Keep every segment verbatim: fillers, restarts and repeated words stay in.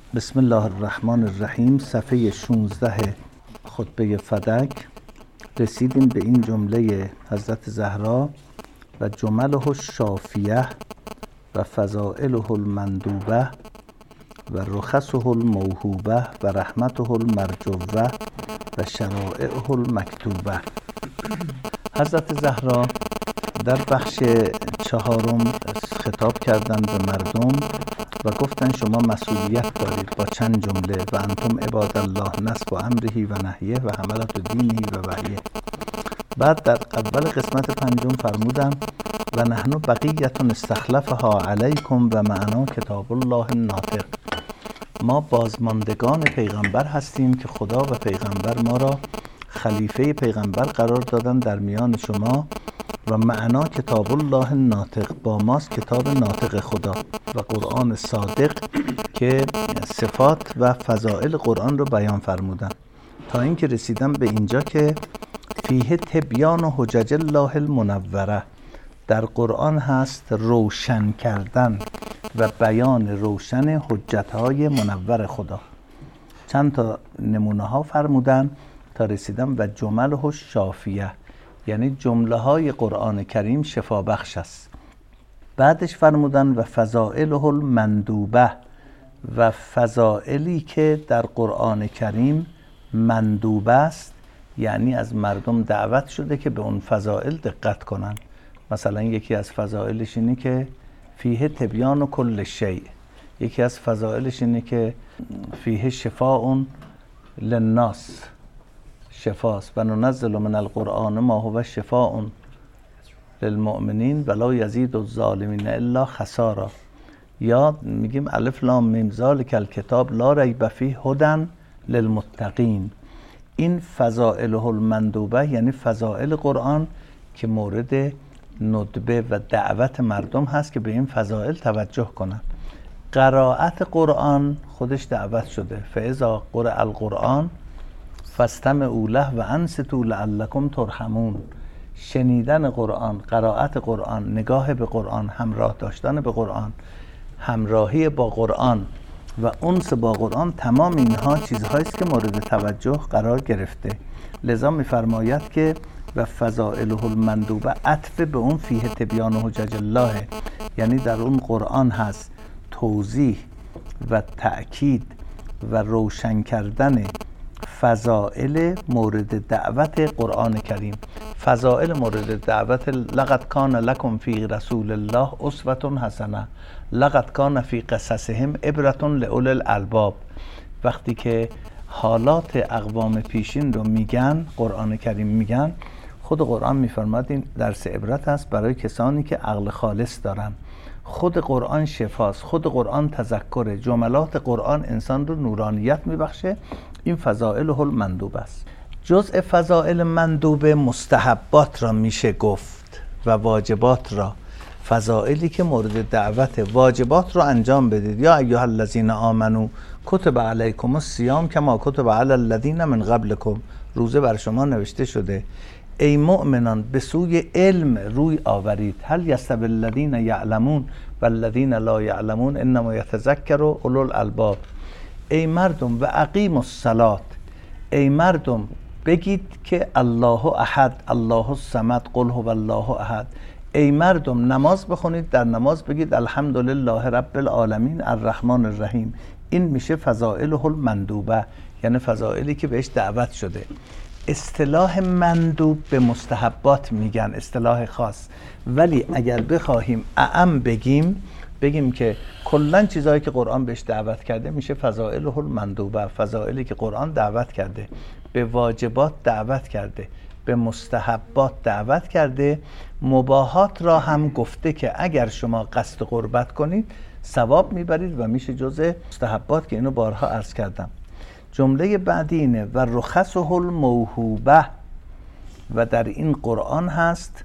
بسم الله الرحمن الرحیم. صفحه شانزده خطبه فدک رسیدیم به این جمله حضرت زهرا: و جمله الشافیه و فضائله المندوبه و رخصه الموهوبه و رحمته المرجوه و شرائعه المکتوبه. حضرت زهرا در بخش چهارم خطاب کردند به مردم و گفتن شما مسئولیت دارید با چند جمله: و انتم عباد الله نصب و امره و نهیه و حملت دینه و وحیه. بعد در اول قسمت پنجم فرمودن و نحن بقیت استخلفها علیکم و معنا کتاب الله الناطق. ما بازماندگان پیغمبر هستیم که خدا و پیغمبر ما را خلیفه پیغمبر قرار دادن در میان شما و معنا کتاب الله الناطق با ماست کتاب ناطق خدا و قرآن صادق که صفات و فضائل قرآن رو بیان فرمودن، تا اینکه رسیدم به اینجا که فیه تبیان و حجج الله المنوره. در قرآن هست روشن کردن و بیان روشن حجتهای منور خدا. چند تا نمونه ها فرمودن تا رسیدم و جمله الشافیه، یعنی جمله های قرآن کریم شفا بخش است. بعدش فرمودن و فضائله المندوبه و فضائلی که در قرآن کریم مندوبه است، یعنی از مردم دعوت شده که به اون فضائل دقت کنن. مثلا یکی از فضائلش اینه که فیه تبیان و کل شیء، یکی از فضائلش اینه که فیه شفاء للناس، شفاست و ننزل من القرآن ما هو شفاء للمؤمنین ولا یزید الظالمین الا خسارا. یا میگیم الف لام میم ذالک الکتاب لا ریب فیه هدی للمتقین. این فضائله المندوبه یعنی فضائل قرآن که مورد ندبه و دعوت مردم هست که به این فضائل توجه کنن. قرائت قرآن خودش دعوت شده: فاذا قرئ القرآن فاستمعوا له و انصتوا لعلکم ترحمون. شنیدن قرآن، قرائت قرآن، نگاه به قرآن، همراه داشتن به قرآن، همراهی با قرآن و انس با قرآن، تمام اینها چیزهایی است که مورد توجه قرار گرفته. لذا می‌فرماید که و فضائله المندوبه عطف به اون فیه تبیان و حجج الله، یعنی در اون قرآن هست توضیح و تأکید و روشن کردن فضائل مورد دعوت قرآن کریم. فضائل مورد دعوت: لقد کان لکم فی رسول الله اسوة حسنه، لقد کان فی قصصهم عبرة لأولی الالباب. وقتی که حالات اقوام پیشین رو میگن، قرآن کریم میگن، خود قرآن میفرماد این درس عبرت است برای کسانی که عقل خالص دارن. خود قرآن شفاست، خود قرآن تذکر، جملات قرآن انسان رو نورانیت میبخشه. این فضائله المندوبه است. جزء فضائل مندوبه مستحبات را میشه گفت و واجبات را. فضائلی که مورد دعوت، واجبات رو انجام بدید. یا ایها الذین آمنو کتب علیکم الصیام کما کتب علی الذین من قبلکم. روزه بر شما نوشته شده ای مؤمنان به سوی علم روی آورید. هل یستوی الذین یعلمون و الذین لا یعلمون انما یتذکر اولو الالباب. ای مردم و اقیموا الصلاة، ای مردم بگید که الله احد، الله الصمد، قل هو الله احد. ای مردم نماز بخونید، در نماز بگید الحمدلله رب العالمین الرحمن الرحیم. این میشه فضائله المندوبه، یعنی فضائلی که بهش دعوت شده. اصطلاح مندوب به مستحبات میگن، اصطلاح خاص. ولی اگر بخواهیم اعم بگیم، بگیم که کلن چیزهایی که قرآن بهش دعوت کرده میشه فضائله المندوبه، فضائلی که قرآن دعوت کرده، به واجبات دعوت کرده، به مستحبات دعوت کرده. مباحات را هم گفته که اگر شما قصد قربت کنید ثواب میبرید و میشه جزء مستحبات که اینو بارها عرض کردم. جمله بعدی اینه و رخصه الموهوبه. و در این قرآن هست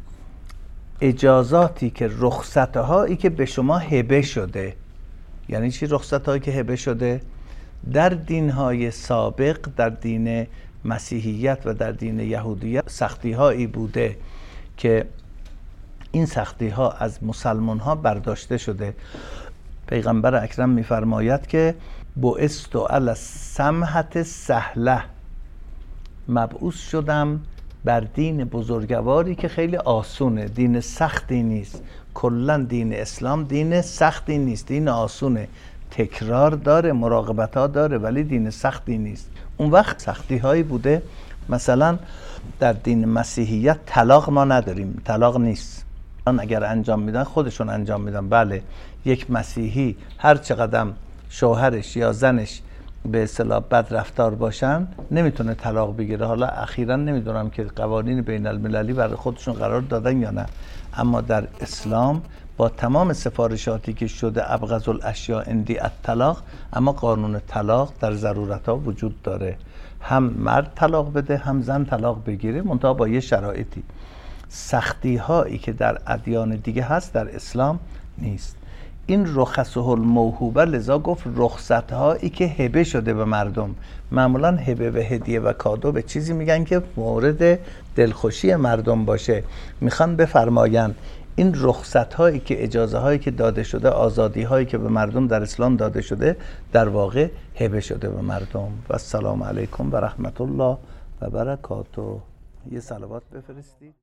اجازاتی که رخصتهایی که به شما هبه شده. یعنی چی رخصتهایی که هبه شده؟ در دینهای سابق، در دین مسیحیت و در دین یهودیت سختی هایی بوده که این سختی ها از مسلمان ها برداشته شده. پیغمبر اکرم میفرماید که بعثت علی السمحة سهله، مبعوث شدم بر دین بزرگواری که خیلی آسونه، دین سختی نیست. کلا دین اسلام دین سختی نیست، دین آسونه، تکرار داره، مراقبت ها داره، ولی دین سختی نیست. اون وقت سختی هایی بوده، مثلا در دین مسیحیت طلاق ما نداریم، طلاق نیست. اگر انجام میدن خودشون انجام میدن. بله، یک مسیحی هر چقدر شوهرش یا زنش به اصطلاح بد رفتار باشن نمیتونه طلاق بگیره. حالا اخیراً نمیدونم که قوانین بین المللی برای خودشون قرار دادن یا نه، اما در اسلام با تمام سفارشاتی که شده ابغض الاشیاء عندی الطلاق، اما قانون طلاق در ضرورت ها وجود داره، هم مرد طلاق بده هم زن طلاق بگیره، منتها با یه شرایطی. سختی هایی که در ادیان دیگه هست در اسلام نیست. این رخصه الموهوبه، لذا گفت رخصت هایی که هبه شده به مردم. معمولا هبه و هدیه و کادو به چیزی میگن که مورد دلخوشی مردم باشه. میخوان بفرماین این رخصت هایی که اجازه هایی که داده شده، آزادی هایی که به مردم در اسلام داده شده، در واقع هبه شده به مردم. و السلام علیکم و رحمت الله و برکاته. یه صلوات بفرستید.